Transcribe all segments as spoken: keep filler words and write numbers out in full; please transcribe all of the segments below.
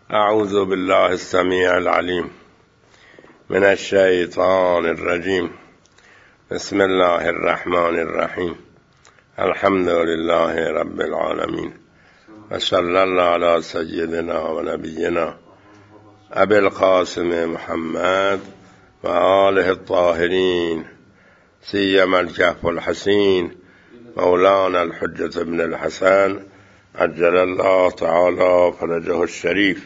اعوذ بالله السمیع العلیم من الشیطان الرجیم. بسم الله الرحمن الرحیم. الحمد لله رب العالمین و صلی الله علی سیدنا و نبینا ابی القاسم محمد و آله الطاهرین سیما الکهف الحسین مولانا الحجة ابن الحسن عجل الله تعالی فرجه الشریف.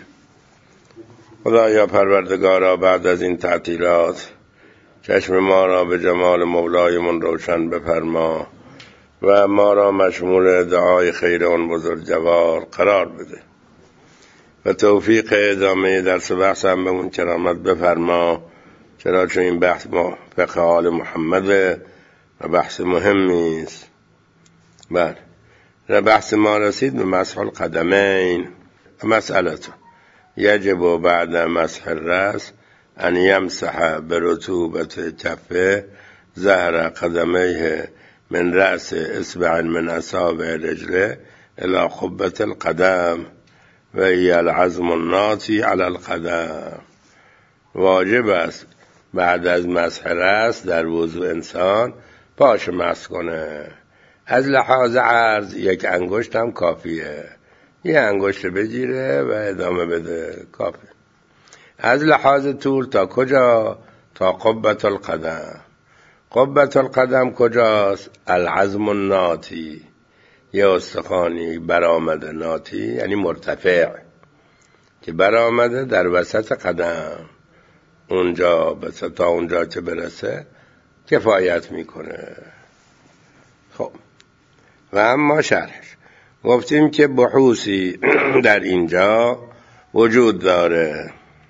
خدایا پروردگارا، بعد از این تعطیلات چشم ما را به جمال مولایمون روشن بفرما و ما را مشمول دعای خیر آن بزرگوار قرار بده و توفیق ادامه درس بحث هم به اون کرامت بفرما، چرا چون این بحث ما فقه آل محمد و بحث مهمی است. بله، بحث ما رسید به مسح القدمین. مسئله یجب بعد مسح الرأس ان یمسح برطوبت کفه ظهر قدمیه من رأس اصبع من اصابع رجله الى خبة القدم و هی العظم الناطی علی القدم. واجب است بعد از مسح رأس در وضو انسان پاش مسح کنه. از لحاظ عرض یک انگشت هم کافیه، یه انگشت بگیره و ادامه بده، کافی. از لحاظ طول تا کجا؟ تا قبة القدم. قبة القدم کجاست؟ العظم الناطی، یه استخوانی برآمده، ناطی یعنی مرتفع، که برآمده در وسط قدم، اونجا بس تا اونجا که برسه کفایت میکنه. خب، و اما شرحش گفتیم که بحوثی در اینجا وجود داره.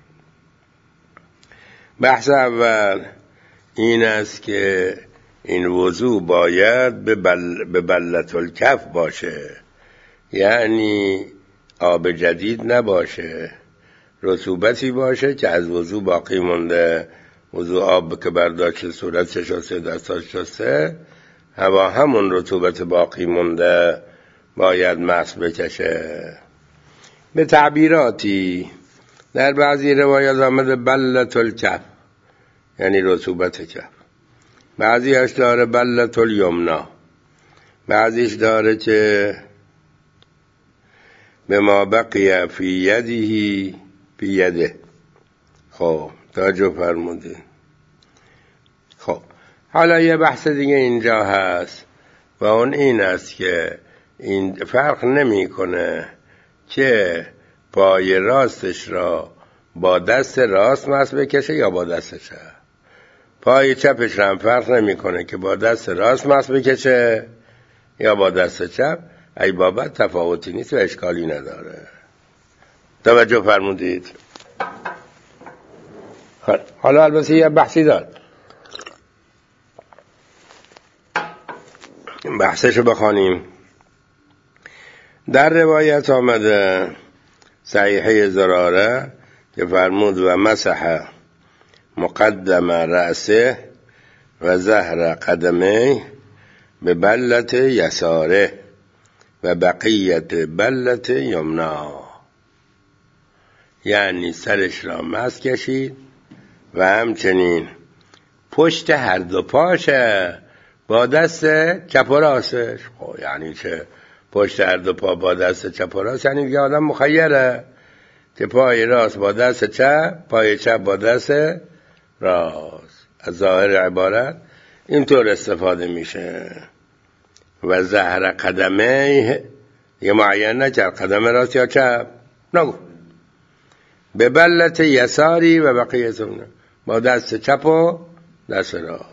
بحث اول این است که این وضو باید به بل به بلة الکف باشه، یعنی آب جدید نباشه، رطوبتی باشه که از وضو باقی مونده. وضو آب که برداشت صورت شسته، دستاش شسته، هوا همون رطوبت باقی مونده باید مسح بکشه. به تعبیراتی در بعضی روایات آمده بلة الکف یعنی رطوبت کف، بعضیش داره بلة الیمنا، بعضیش داره که به ما بقیه فی یده فی یده. خب توجه فرمودید. خب حالا یه بحث دیگه اینجا هست و اون این است که این فرق نمی کنه که پای راستش را با دست راست مسح بکشه یا با دست چپ. پای چپش را هم فرق نمی کنه که با دست راست مسح بکشه یا با دست چپ. ای بابت تفاوتی نیست و اشکالی نداره. توجه فرمودید. حالا البته یه بحثی داد، بحثشو بخوانیم. در روایت آمده صحیحه زراره که فرمود و مسح مقدم رأسه و ظهر قدمه به بلة یساره و بقیت بلة یمنا، یعنی سرش را مسح کشید و همچنین پشت هر دو پاشه با دست چپ و راستش. خب یعنی چه پشت هر دو پا با دست چپ و راست؟ یعنی دیگه آدم مخیره که پای راست با دست چپ، پای چپ با دست راست. از ظاهر عبارت اینطور استفاده میشه. و ظهر قدمه یه معین نکرد، قدم راست یا چپ نگو، به بلة یساری و بقیه با دست چپ و دست راست.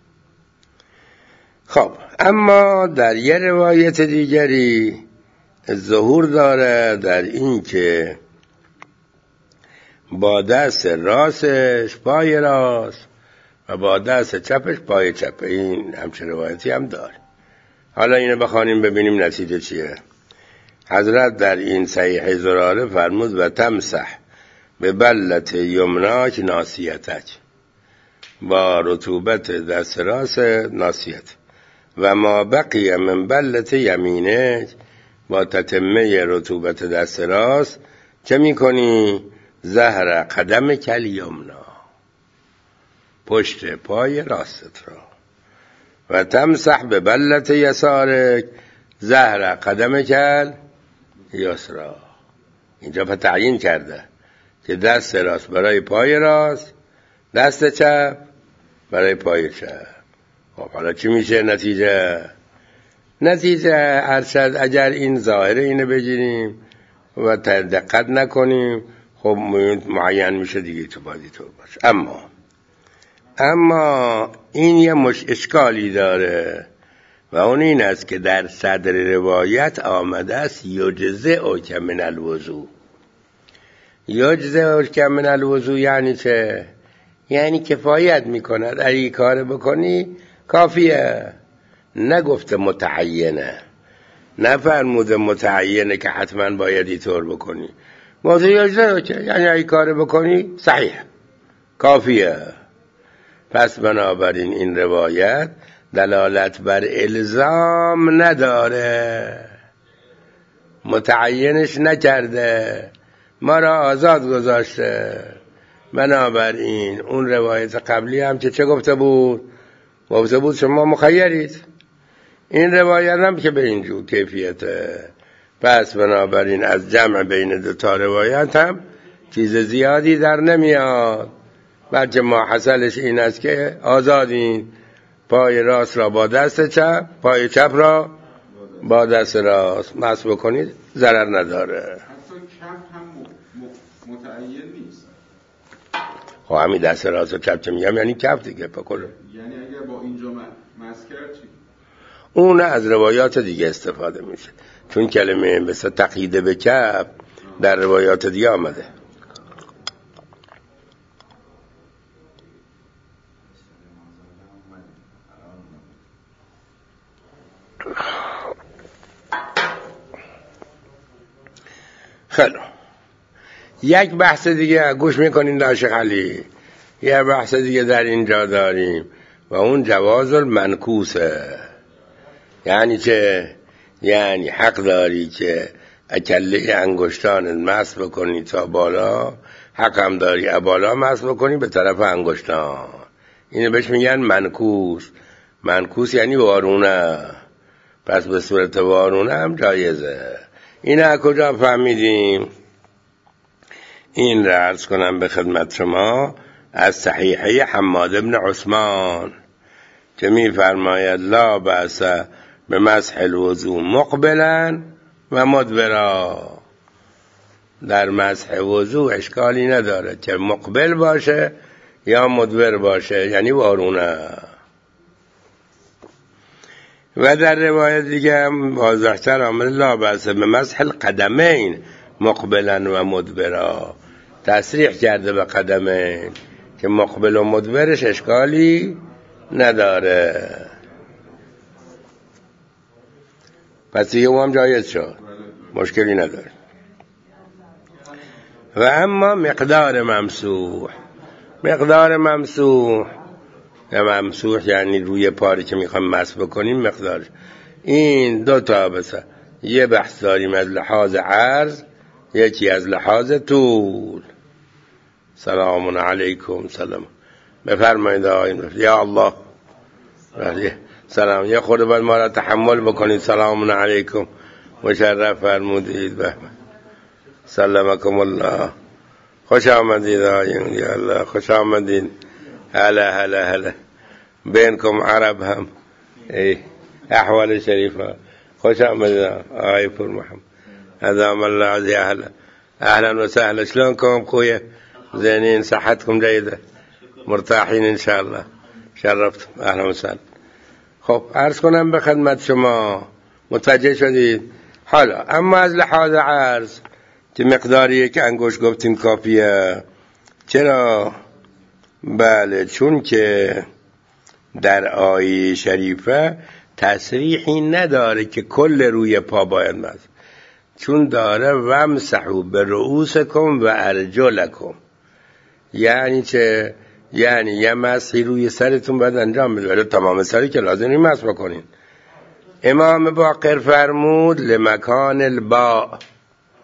خب اما در یه روایت دیگری ظهور داره در این که با دست راستش پای راست و با دست چپش پای چپ. این همچه روایتی هم داره. حالا اینو بخوانیم ببینیم نتیجه چیه. حضرت در این صحیح زراره فرمود و تمسح به بلة یمناک ناسیتک، با رطوبت دست راست ناسیت، و ما بقیه من بلة یمینک، با تتمه رطوبت دست راست چه میکنی؟ ظهر قدم کل یمنا، پشت پای راستت را، و تمسح به بلت یسارک ظهر قدم کل یسرا. اینجا پس تعیین کرده که دست راست برای پای راست، دست چپ برای پای چپ. خب حالا چی میشه نتیجه؟ نتیجه ارشد اگر این ظاهر اینو بگیریم و دقت نکنیم خب معین میشه دیگه تو بازی طور باشه. اما اما این یه مش اشکالی داره و اون این است که در صدر روایت آمده است یجزئ که من الوضو. یجزئ که من الوضو یعنی چه؟ یعنی کفایت میکند، اگه این کار بکنی کافیه. نگفته متعینه، نفرموده متعینه که حتما باید اینطور بکنی. موضوع یجزئ که یعنی اگه کار بکنی صحیح کافیه. پس بنابراین این روایت دلالت بر الزام نداره، متعینش نکرده، ما را آزاد گذاشته. بنابراین اون روایت قبلی هم که چه گفته بود؟ گفته بود شما مخیرید. این روایت هم که به اینجور کیفیته. پس بنابراین از جمع بین دو تا روایت هم چیز زیادی در نمیاد، بلکه ما حاصلش این است که آزادین، پای راست را با دست چپ، پای چپ را با دست راست مس بکنید، ضرر نداره. حتی کف هم متعین نیست. خب همین دست راست و چپ چه میگم یعنی کف دیگه پاکلو. یعنی اگر با اینجا مس کرد چی؟ اون از روایات دیگه استفاده میشه، چون کلمه مثل تقیید به کف در روایات دیگه آمده. خیلی یک بحث دیگه گوش میکنین داشت علی، یک بحث دیگه در اینجا داریم و اون جواز المنکوسه. یعنی چه؟ یعنی حق داری که اکله انگشتان مس بکنی تا بالا، حق هم داری بالا مس بکنی به طرف انگشتان. اینو بهش میگن منکوس. منکوس یعنی وارونه، پس به صورت وارونه هم جایزه. اینه از کجا فهمیدیم؟ این را عرض کنم به خدمت شما از صحیحه حماد بن عثمان که می فرماید لا بأس به مسح الوضو مقبلا و مدبرا. در مسح وضو اشکالی نداره که مقبل باشه یا مدبر باشه، یعنی وارونه. و در روایت دیگه هم واضح‌تر آمده لا بأس به مسح القدمین مقبلا و مدبرا. تصریح کرده به قدمین که مقبل و مدبرش اشکالی نداره. پس دیگه او هم جایز شد، مشکلی نداره. و اما مقدار ممسوح، مقدار ممسوح یا ممسوح یعنی روی پاری که میخوایم مس بکنیم مقدارش. این دو تا بسه یه بحث داریم از لحاظ عرض، یکی از لحاظ طول. سلام علیکم. سلام بفرمایید آقایون. یا الله سلام. یه خورده باید ما را تحمل بکنید. سلام علیکم، مشرف فرمودید. به سلامکم الله. خوش آمدید آقایون. یا الله خوش آمدید. هلا هلا هلا بینکم عرب هم. ای احوال شریفه. خوش آمدید آقای پور محمد. ادام الله عزیز. اهلا اهلا و سهلا. شلونكم خويا؟ زينين؟ صحتكم جيدة؟ مرتاحين ان شاء الله؟ شرفتم. اهلا و سهلا. خب عرض کنم به خدمت شما، متوجه شدید؟ حالا اما از لحاظ عرض که مقداری که انگوش گفتیم کافیه. چرا؟ بله چون که در آیه شریفه تصریحی نداره که کل روی پا باید مس، چون داره ومسحوا به رؤوسکم و ارجلکم. یعنی چه؟ یعنی یه مسحی روی سرتون باید انجام بده، تمام سری که لازم نیست مسح بکنین. امام باقر فرمود لمکان الباء،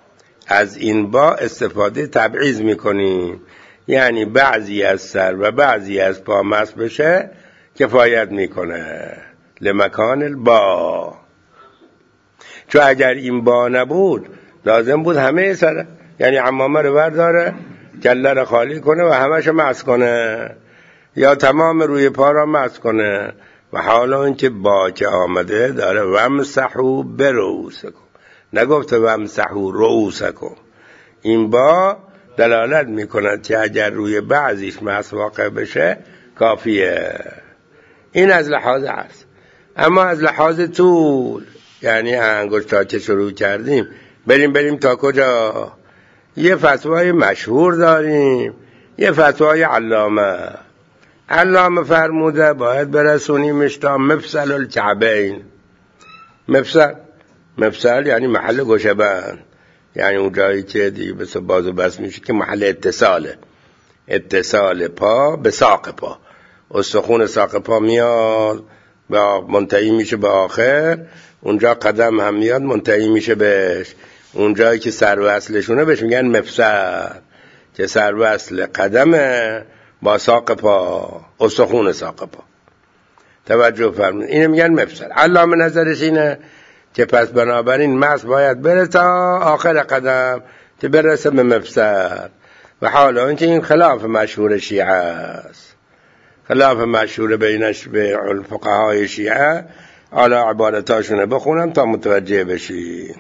از این با استفاده تبعیض میکنیم، یعنی بعضی از سر و بعضی از پا مس بشه کفایت میکنه لمکان البا. چون اگر این با نبود لازم بود همه سر، یعنی عمامه رو برداره کله رو خالی کنه و همشو مس کنه، یا تمام روی پا را مس کنه. و حالا اینکه با که آمده داره ومسحوا برؤوسکم، نگفته ومسحوا رؤوسکم. این با دلالت میکند که اگر روی بعضیش مس واقع بشه کافیه. این از لحاظ عرض. اما از لحاظ طول، یعنی انگشتا که شروع کردیم بریم بریم تا کجا؟ یه فتوای مشهور داریم، یه فتوای علامه. علامه فرموده باید برسونیمش تا مفصل الکعبین. مفصل مفصل یعنی محل گوشه بند، یعنی اون جایی که دیگه بس باز و بس میشه که محل اتصاله، اتصال پا به ساق پا. استخون ساق پا میاد با منتهی میشه به آخر، اونجا قدم هم میاد منتهی میشه بهش. اونجایی که سر و اصلشونه بهش میگن مفصل، که سر و اصل قدمه با ساق پا، استخون ساق پا. توجه فرمایید، اینو میگن مفصل. علامه نظرش اینه که پس بنابراین مس باید بره تا آخر قدم که برسه به مفصل. و حالا اینکه این خلاف مشهور شیعه است، خلاف مشهور بینش به فقهای شیعه. حالا عبارتاشونه بخونم تا متوجه بشی.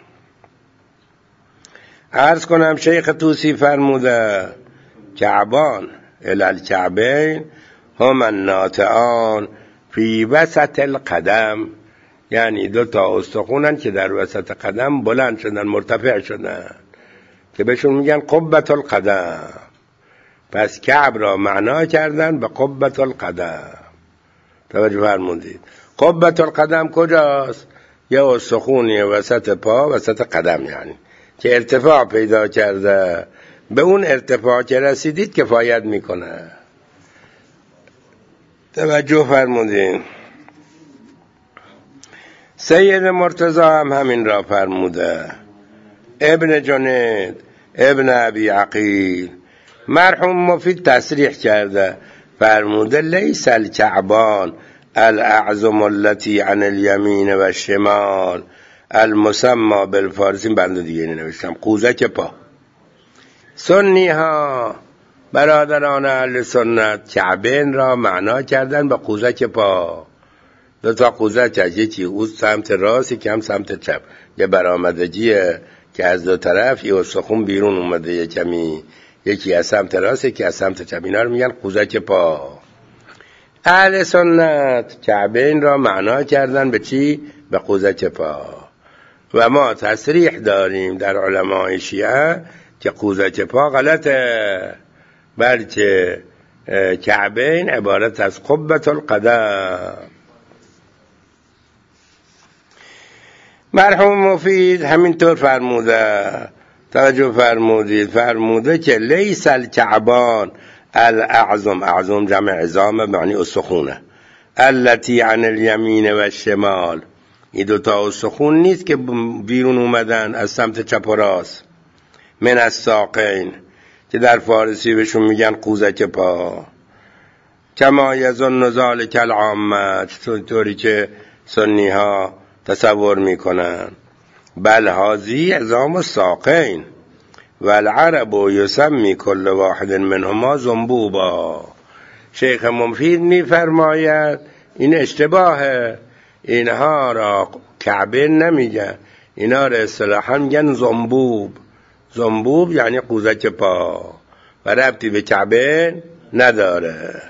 عرض کنم شیخ طوسی فرموده کعبان الالکعبین هم الناطعان فی وسط القدم، یعنی دو تا استخونن که در وسط قدم بلند شدن، مرتفع شدن، که بهشون میگن قبة القدم. پس کعب را معنا کردن به قبة القدم. توجه فرمودید. قبة القدم کجاست؟ یه استخونی وسط پا، وسط قدم، یعنی که ارتفاع پیدا کرده. به اون ارتفاع که رسیدید کفایت میکنه. توجه فرمودید. سید مرتضی هم همین را فرموده. ابن جنید، ابن ابی عقیل، مرحوم مفید تصریح کرده، فرموده لیس الکعبان الاعظم التي عن الیمین و الشمال المسمى بالفارسی. بنده دیگه نوشتم قوزک پا. سنی ها، برادران اهل سنت، کعبین را معنا کردن به قوزک پا. دو تا قوزک از یکی او سمت راست، یکی هم سمت چپ. یه برآمدگیه که از دو طرف یه استخون بیرون اومده، یه کمی، یکی از سمت راست یکی از سمت چپ. اینا رو میگن قوزک پا. اهل سنت کعبین را معنا کردن به چی؟ به قوزک پا. و ما تصریح داریم در علمای شیعه که قوزک پا غلطه، بلکه کعبین عبارت از قبة القدم. مرحوم مفید همینطور فرموده. توجه فرمودید، فرموده که لیس الکعبان الاعظم، اعظم جمع عظام معنی استخونه، التي عن الیمین و الشمال، این دوتا استخون نیست که بیرون اومدن از سمت چپ و راست، من الساقین، که در فارسی بهشون میگن قوزک پا. کما یظن ذلک العامه، طوری که سنی ها تصور میکنن. بل هذه عظام الساقین والعرب یسمی کل واحد منهما زنبوبا. شیخ مفید میفرماید این اشتباهه، اینها را کعبه نمیگن، اینا را اصطلاحا میگن زنبوب. زنبوب یعنی قوزک پا و ربطی به کعبه نداره.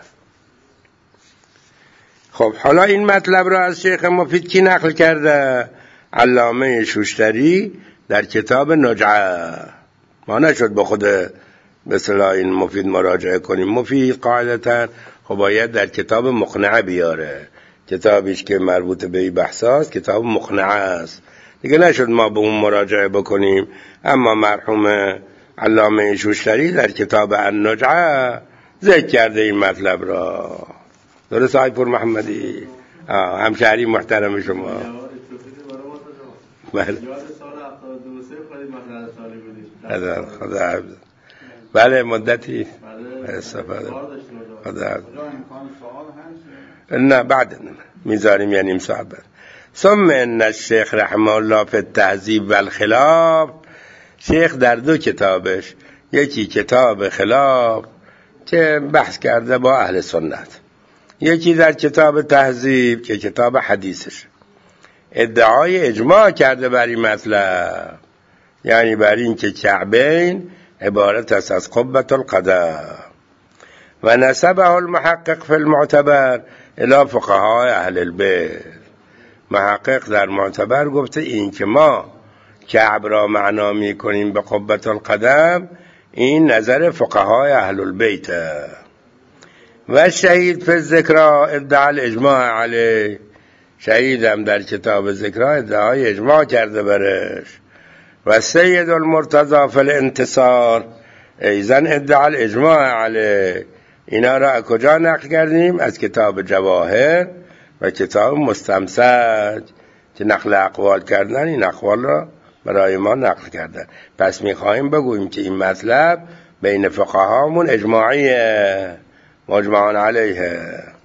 خب حالا این مطلب را از شیخ مفید کی نقل کرده؟ علامه شوشتری در کتاب نجعه. ما نشد به خود به اصطلاح این مفید مراجعه کنیم. مفید قاعدتا خب باید در کتاب مقنعه بیاره، کتابیش که مربوط به این بحثاست کتاب مقنعه است دیگه، نشد ما به اون مراجعه بکنیم. اما مرحوم علامه شوشتری در کتاب النجعه ذکر کرده این مطلب را. درست آقای پور محمدی؟ همشهری محترم شما. بله. یاد سال هفتاد و دو خیلی مطلب سالی بودید. خدا خدا بله مدتی استفاده خدا نه بعد میذاریم یعنی نیم ساعت بعد. ثم ان الشیخ رحمه الله فی التهذیب و الخلاف، شیخ در دو کتابش، یکی کتاب خلاف که بحث کرده با اهل سنت، یکی در کتاب تهذیب که کتاب حدیثش، ادعای اجماع کرده بر این مطلب، یعنی بر این که کعبین عبارت است از قبة القدم، و نسبه المحقق فی المعتبر الی فقهای اهل البیت. محقق در معتبر گفته این که ما کعب را معنا می کنیم به قبة القدم، این نظر فقهای اهل البیت. و شهید فی الذکرا ادعا الاجماع علیه، شهیدم در کتاب ذکرا ادعای اجماع کرده برش. و سید المرتضی فی الانتصار ایضا ادعا الاجماع علیه. اینا را کجا نقل کردیم؟ از کتاب جواهر و کتاب مستمسک که نقل اقوال کردن، این اقوال را برای ما نقل کردن. پس میخواهیم بگوییم که این مطلب بین فقهامون اجماعیه، مجمعان علیه.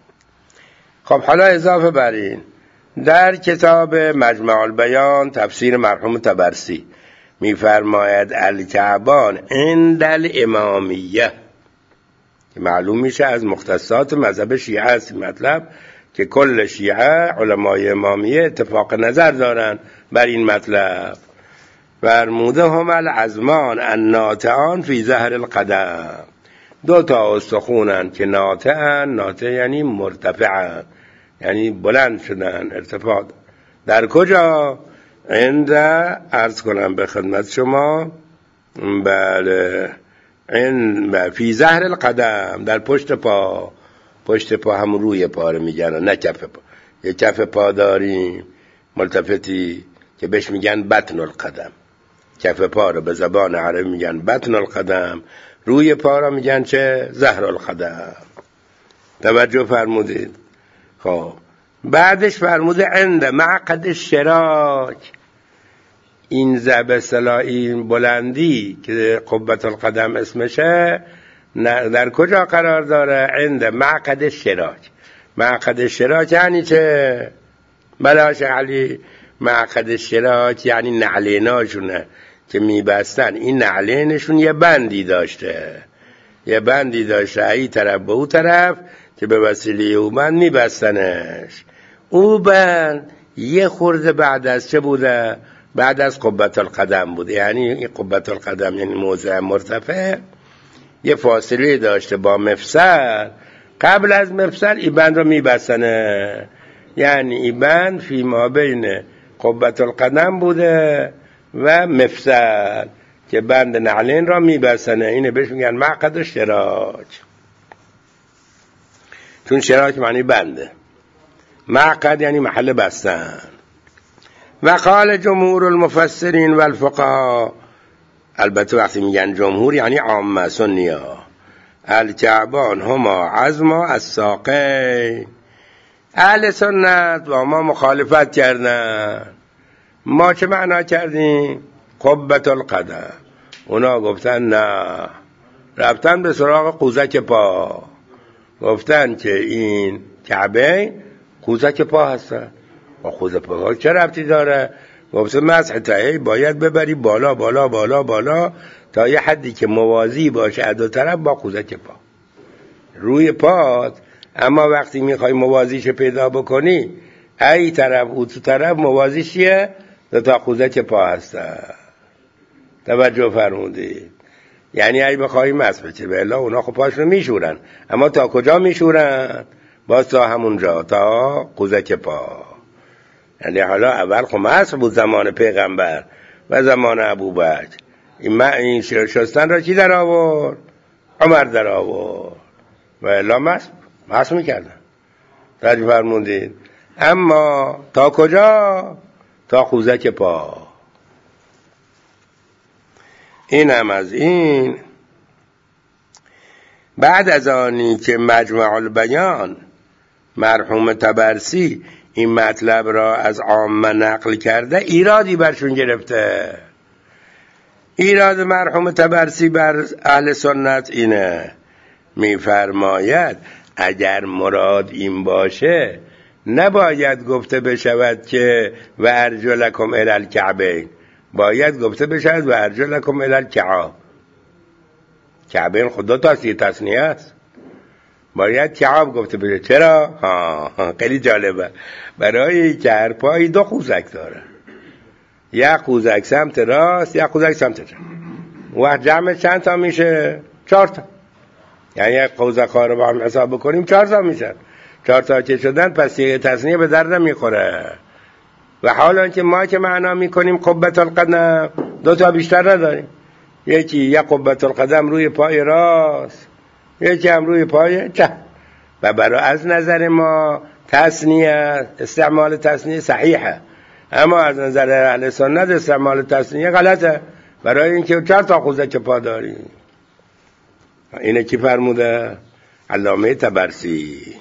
خب حالا اضافه بر این، در کتاب مجمع البیان تفسیر مرحوم طبرسی میفرماید الکعبان عند الامامیه، که معلوم میشه از مختصات مذهب شیعه است مطلب، که کل شیعه علمای امامیه اتفاق نظر دارن بر این مطلب. فرموده هم العظمان الناطعان فی ظهر القدم، دو تا استخونن که ناطعن، ناطع یعنی مرتفعن، یعنی بلند شدن، ارتفاع. در کجا؟ عند، عرض کنم به خدمت شما، بله، این فی ظهر القدم، در پشت پا. پشت پا هم روی پا رو میگن، نه کف پا. یه کف پا داریم ملتفتی که بهش میگن بطن القدم، کف پا رو به زبان عربی میگن بطن القدم، روی پا رو میگن چه؟ ظهر القدم. توجه فرمودید؟ خب بعدش فرموده عند معقد الشراک، این زب اصطلاح این بلندی که قبة القدم اسمشه در کجا قرار داره؟ عند معقد الشراک. معقد الشراک یعنی چه؟ بلاش علی، معقد الشراک یعنی نعلیناشونه که میبستن، این نعلینشون یه بندی داشته، یه بندی داشته ای طرف به او طرف که به وسیله او بند میبستنش. او بند یه خورده بعد از چه بوده؟ بعد از قبة القدم بوده، یعنی این قبة القدم یعنی موضع مرتفع یه فاصله داشته با مفصل، قبل از مفصل این بند رو میبستنه، یعنی این بند فی ما بین قبة القدم بوده و مفصل که بند نعلین را میبستنه. اینه بهش میگن معقد شراک، چون شراک معنی بنده، معقد یعنی محل بستن. و قال جمهور المفسرین و الفقها، البته وقتی میگن جمهور یعنی عامه سنیا، الکعبان هما عظما الساقین. اهل سنت با ما مخالفت کردن. ما چه معنا کردیم؟ قبة القدم. اونا گفتن نه، رفتن به سراغ قوزک پا، گفتن که این کعبه قوزک پا هستن. با قوزک پا چه ربطی داره؟ گفت مسح تهی باید ببری بالا بالا بالا بالا تا یه حدی که موازی باشه از دو طرف با قوزک پا، روی پات. اما وقتی میخوای موازیش پیدا بکنی، ای طرف او تو طرف موازیشیه دو تا قوزک پا هستن. توجه فرمودید؟ یعنی ای بخوای مسح بچه به الله اونا خب پاشو میشورن، اما تا کجا میشورن؟ باز تا همونجا، تا قوزک پا. یعنی حالا اول خب مسح بود زمان پیغمبر و زمان ابوبکر، این این شستن را کی در آورد؟ عمر در آورد، و الا مسح مسح میکردن. توجه فرمودید؟ اما تا کجا؟ تا قوزک پا. این هم از این. بعد از آنی که مجمع البیان مرحوم طبرسی این مطلب را از عامه نقل کرده، ایرادی برشون گرفته. ایراد مرحوم طبرسی بر اهل سنت اینه، میفرماید اگر مراد این باشه نباید گفته بشود که و ارجلکم الی الکعبین، باید گفته بشود و ارجلکم الی الکعاب. کعبین خدا تاسیه تصنیه است، باید کعاب گفته بشه. چرا؟ ها خیلی جالبه، برای که هر پایی دو قوزک داره، یک قوزک سمت راست یک قوزک سمت چپ. وقت جمع چند تا میشه؟ چهار تا. یعنی یک قوزک ها رو با هم حساب بکنیم چهار تا میشن. چهار تا که شدن پس یه تصنیه به در نمیخوره. و حالا که ما که معنا میکنیم قبة القدم دو تا بیشتر نداریم، یکی یک قبة القدم روی پای راست، یکی هم روی پای چپ. و برای از نظر ما تصنیه، استعمال تصنیه صحیحه، اما از نظر اهل سنت استعمال تصنیه غلطه، برای اینکه چهار تا قوزک پا داریم. اینه کی فرموده؟ علامه طبرسی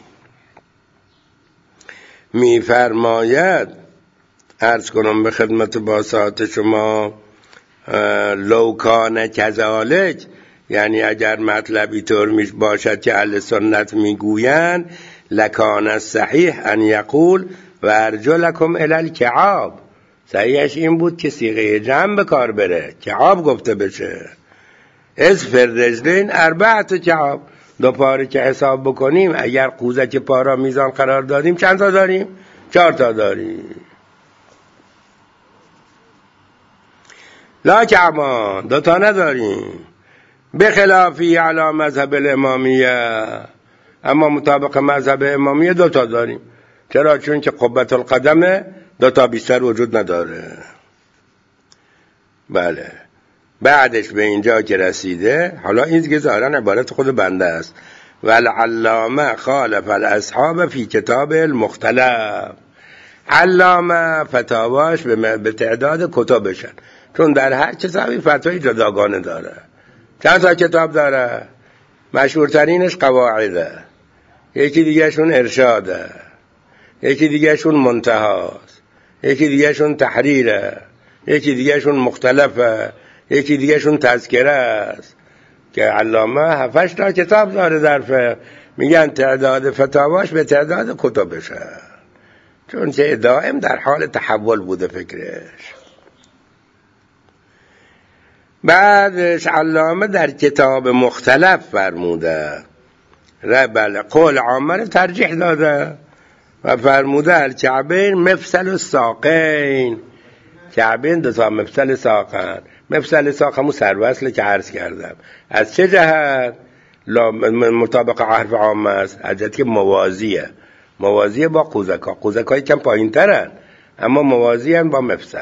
میفرماید، عرض کنم به خدمت باسات شما، لو کان کذالک، یعنی اگر مطلبی طور میش باشد که اهل سنت میگویند، لکان الصحیح ان یقول و ارجلکم الی الکعاب، صحیحش این بود که صیغه جمع به کار بره، کعاب گفته بشه. از فی الرجلین اربعة کعاب، دو پاره که حساب بکنیم اگر قوزک پا را میزان قرار دادیم چند تا داریم؟ چهار تا داریم. لا کعبان، دو تا نداریم. بخلافی علی مذهب الامامیه، اما مطابق مذهب امامیه دو تا داریم. چرا؟ چون که قبة القدم دو تا بیشتر وجود نداره. بله، بعدش به اینجا که رسیده، حالا این دیگه ظاهرا عبارت خود بنده است، والعلامه خالف الاصحاب فی کتاب المختلف. علامه فتاواش به تعداد کتابشن، چون در هر کتابی فتوای جداگانه داره. چند تا کتاب داره؟ مشهورترینش قواعده، یکی دیگه شون ارشاده، یکی دیگه شون منتهاست، یکی دیگه شون تحریره، یکی دیگه شون مختلفه، یکی دیگه شون تذکره است. که علامه هفتش تا کتاب داره در فقه، میگن تعداد فتاواش به تعداد کتابشه، چون که دائم در حال تحول بوده فکرش. بعدش علامه در کتاب مختلف فرموده، بله قول عامه ترجیح داده و فرموده الکعبین مفصل الساقین، کعبین دو تا مفصل ساقن. مفصل ساق همون سروصله که عرض کردم. از چه جهت؟ مطابق حرف عامه است، از جهت که موازیه، موازیه با قوزکا، قوزکایی کم پایین ترن اما موازی هم با مفصل.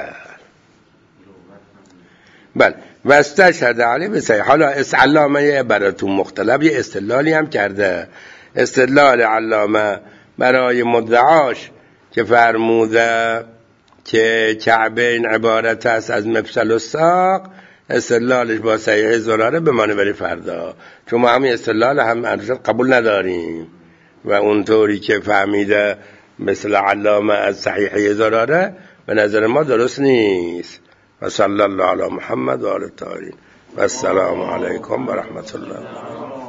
بله، و استشهد علی به صحیح. حالا علامه براتون مختلف یه استدلالی هم کرده، استدلال علامه برای مدعاش که فرموده که کعبین عبارت است از مفصل و ساق، استدلالش با صحیح زراره به مانوری فردا، چون ما همین استدلال هم قبول نداریم و اونطوری که فهمیده مثل علامه از صحیح زراره به نظر ما درست نیست. و صلی الله علی محمد و آل الطاهرین و السلام علیکم و رحمت الله.